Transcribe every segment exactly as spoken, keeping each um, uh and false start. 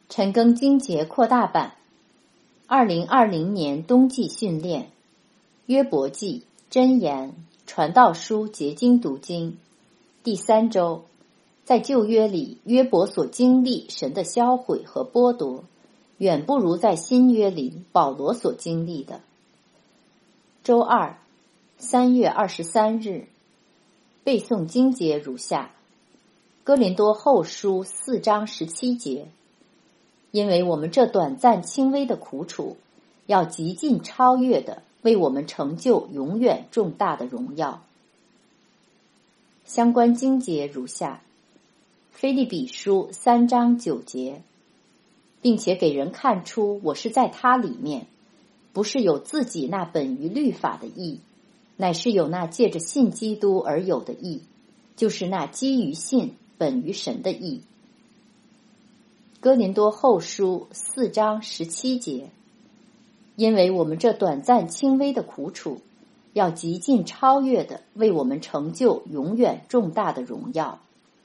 陈庚经节扩大版，二零二零年冬季训练，约伯记、箴言、传道书结晶读经，第三周，在旧约里，约伯所经历神的销毁和剥夺，远不如在新约里保罗所经历的。周二，三月二十三日，背诵经节如下：哥林多后书四章十七节。因为我们这短暂轻微的苦楚，要极尽超越的为我们成就永远重大的荣耀。相关经节如下：腓立比书三章九节，并且给人看出我是在他里面，不是有自己那本于律法的义，乃是有那借着信基督而有的义，就是那基于信本于神的义。哥林多后书四章十七节，因为我们这短暂轻微的苦楚，要极尽超越的为我们成就永远重大的荣耀。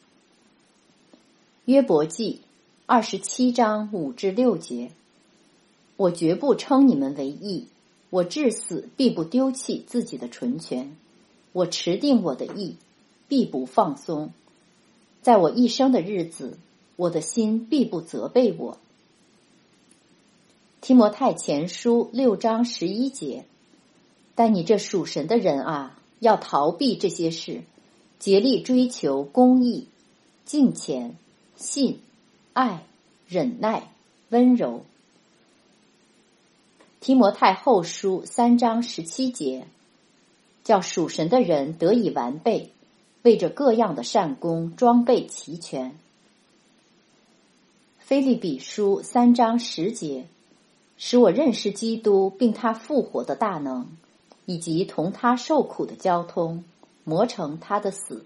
约伯记二十七章五至六节，我绝不称你们为义，我至死必不丢弃自己的纯全，我持定我的义，必不放松。在我一生的日子，我的心必不责备我。提摩太前书六章十一节，但你这属神的人啊，要逃避这些事，竭力追求公义、敬虔、信、爱、忍耐、温柔。提摩太后书三章十七节，叫属神的人得以完备，为着各样的善功装备齐全。腓立比书三章十节，使我认识基督并他复活的大能，以及同他受苦的交通，磨成他的死。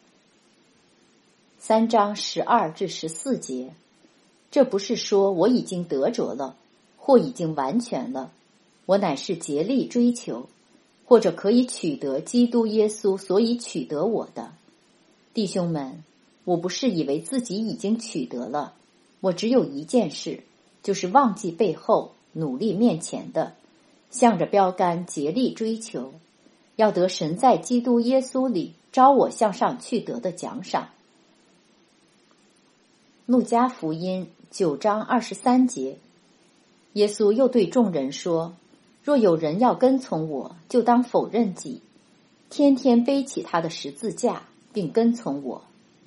三章十二至十四节，这不是说我已经得着了，或已经完全了，我乃是竭力追求，或者可以取得基督耶稣所以取得我的。弟兄们，我不是以为自己已经取得了，我只有一件事，就是忘记背后，努力面前的，向着标杆竭力追求，要得神在基督耶稣里招我向上去得的奖赏。路加福音九章二十三节，耶稣又对众人说，若有人要跟从我，就当否认己，天天背起他的十字架，并跟从我。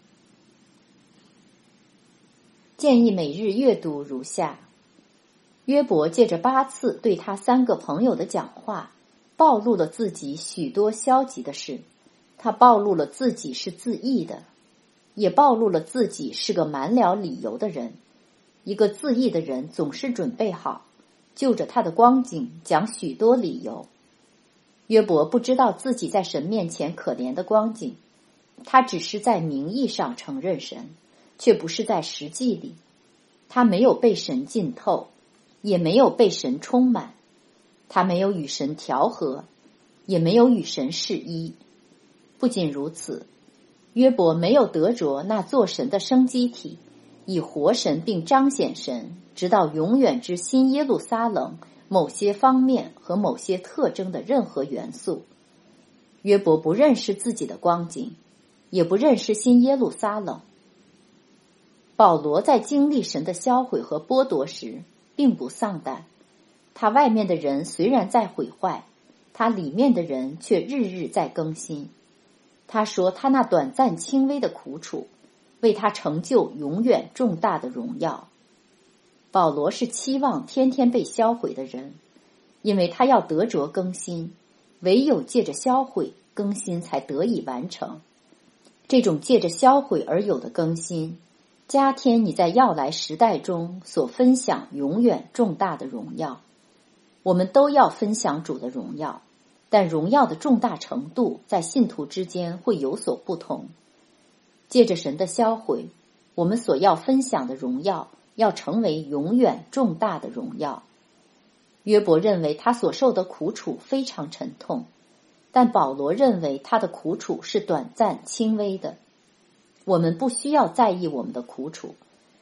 建议每日阅读如下：约伯借着八次对他三个朋友的讲话，暴露了自己许多消极的事。他暴露了自己是自义的，也暴露了自己是个满了理由的人。一个自义的人总是准备好，就着他的光景讲许多理由。约伯不知道自己在神面前可怜的光景，他只是在名义上承认神，却不是在实际里。他没有被神浸透，也没有被神充满，他没有与神调和，也没有与神适一。不仅如此，约伯没有得着那做神的生机体，以活神并彰显神，直到永远之新耶路撒冷某些方面和某些特征的任何元素。约伯不认识自己的光景，也不认识新耶路撒冷。保罗在经历神的销毁和剥夺时并不丧胆，他外面的人虽然在毁坏，他里面的人却日日在更新。他说他那短暂轻微的苦楚，为他成就永远重大的荣耀。保罗是期望天天被销毁的人，因为他要得着更新，唯有借着销毁，更新才得以完成。这种借着销毁而有的更新，加添你在要来时代中所分享永远重大的荣耀。我们都要分享主的荣耀，但荣耀的重大程度在信徒之间会有所不同。借着神的销毁，我们所要分享的荣耀要成为永远重大的荣耀。约伯认为他所受的苦楚非常沉痛，但保罗认为他的苦楚是短暂轻微的。我们不需要在意我们的苦楚，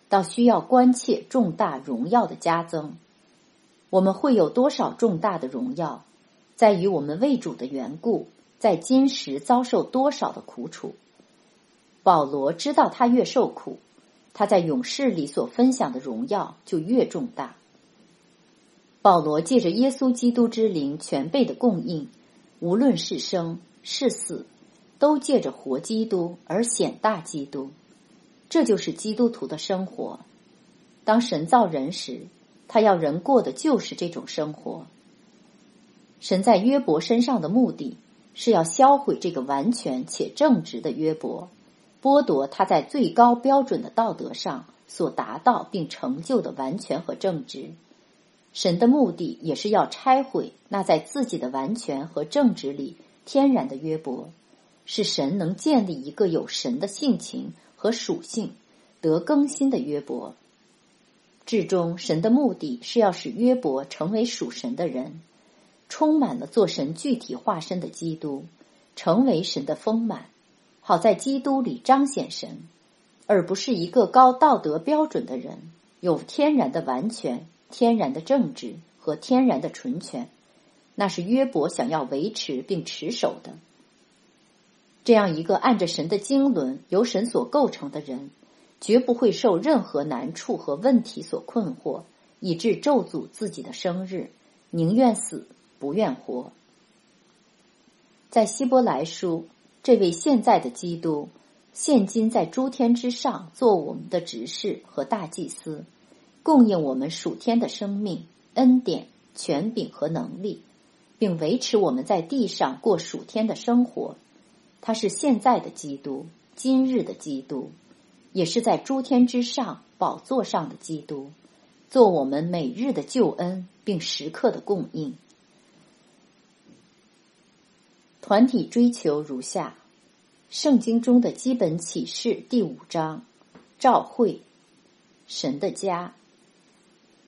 倒需要关切重大荣耀的加增。我们会有多少重大的荣耀，在于我们为主的缘故，在今时遭受多少的苦楚。保罗知道他越受苦，他在勇士里所分享的荣耀就越重大。保罗借着耶稣基督之灵全备的供应，无论是生是死，都借着活基督而显大基督。这就是基督徒的生活。当神造人时，他要人过的就是这种生活。神在约伯身上的目的是要销毁这个完全且正直的约伯，剥夺他在最高标准的道德上所达到并成就的完全和正直。神的目的也是要拆毁那在自己的完全和正直里天然的约伯，使神能建立一个有神的性情和属性得更新的约伯。至终，神的目的是要使约伯成为属神的人，充满了做神具体化身的基督，成为神的丰满，好在基督里彰显神，而不是一个高道德标准的人，有天然的完全、天然的正直和天然的纯全，那是约伯想要维持并持守的。这样一个按着神的经纶由神所构成的人，绝不会受任何难处和问题所困惑，以致咒诅自己的生日，宁愿死不愿活。在希伯来书，这位现在的基督现今在诸天之上做我们的执事和大祭司，供应我们属天的生命、恩典、权柄和能力，并维持我们在地上过属天的生活。他是现在的基督，今日的基督，也是在诸天之上宝座上的基督，做我们每日的救恩并时刻的供应。团体追求如下：圣经中的基本启示第五章，召会，神的家，